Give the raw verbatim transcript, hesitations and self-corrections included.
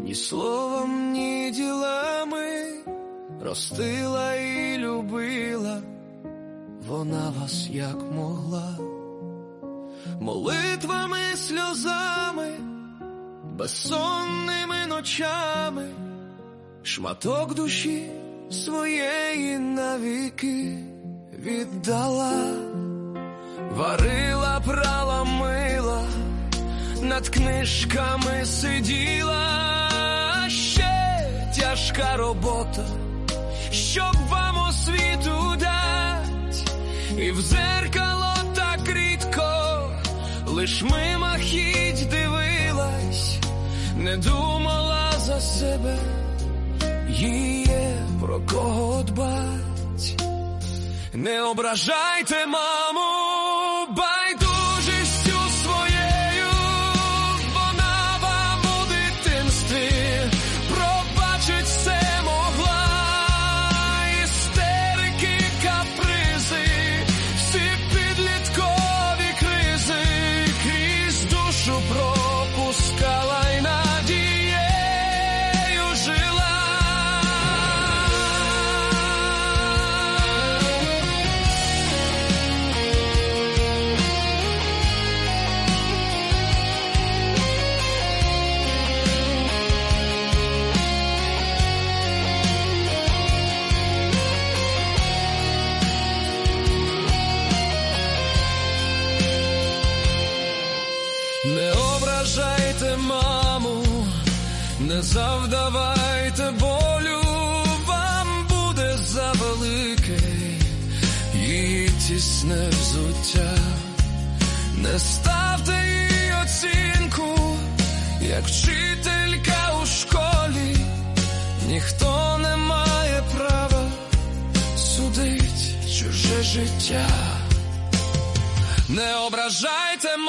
ні словом, ні ділами, ростила і любила вона вас як могла. Молитвами, сльозами, безсонними ночами, шматок душі своєї навіки віддала. Варила, прала, мила, над книжками сиділа. Ще тяжка робота, щоб вам освіту дать, і в дзеркало так рідко лиш мимохідь дивилась, не думала за себе, їй є про кого дбать. Не ображайте маму байдужістю своєю, вона вам у дитинстві пробачить все могла. Істерики, капризи, всі підліткові кризи крізь душу пропускала й надією жила. Не ображайте маму, не завдавайте болю, вам буде завелике її тісне взуття. Не ставте їй оцінку, як вчителька у школі, ніхто не має права судить чуже життя. Не ображайте маму